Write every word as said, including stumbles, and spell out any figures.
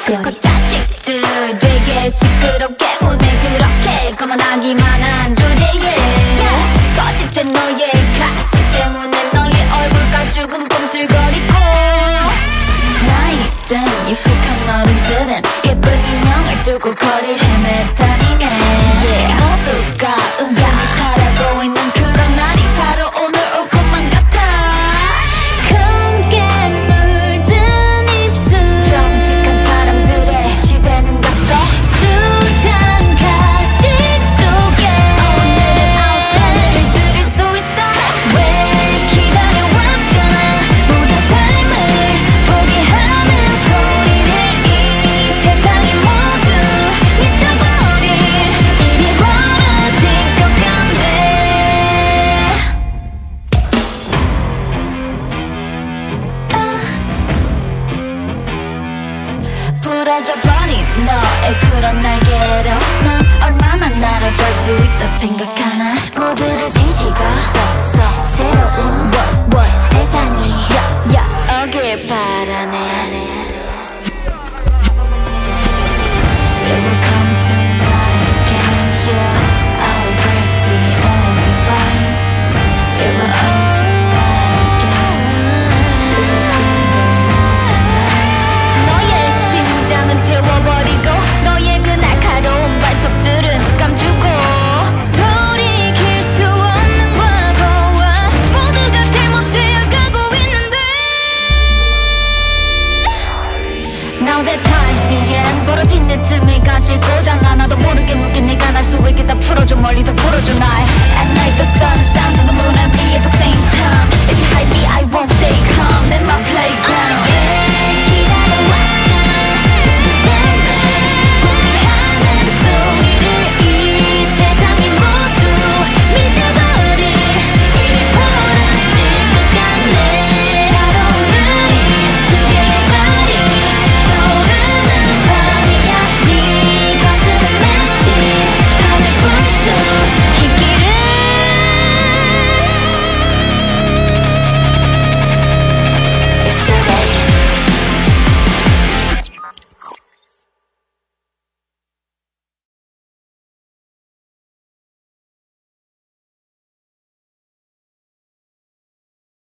그 자식들 되게 시끄럽게 오늘 그렇게 거만하기만 한 주제에 거짓된 너의 가식 때문에 너의 얼굴 가죽은 꿈틀거리고 나이든 유식한 어른들은 예쁜 인형을 두고 거리를 헤매다니네 yeah. 모두가 은근히 바라고 있는 그런 날이 바로 오늘 올 것만 같아. 검게 물든 입술 정직한 사람들의 시대는 갔어. 숱한 가식 속에 오늘은 아웃사이드를 들을 수 있어. 왜 기다려왔잖아. 모든 삶을 포기하는 소리를 이 세상이 모두 미쳐버릴 일이 벌어질 것 같네. 부러져버린 너의 그런 날개로 넌 얼마나 나를 볼 수 있다 생각하나. 모두를 뒤집어 서 새로운 what, what, 세상이 여, 여, 오길 바라네. It will come tonight again, yeah. I will break the only vice. It will come tonight again. It will see the moonlight. 너의 심장은 태워버리고 너의 그 날카로운 발톱들은 감추고 돌이킬 수 없는 과거와 모두가 잘못되어 가고 있는데 Now that time's the end. 벌어진 내 틈에 가실 고장나. 나도 모르게 묻게 내가 날 수 있게 다 풀어줘. 멀리 더 풀어줘 날. At night the sun shines on the moon and me at the same time.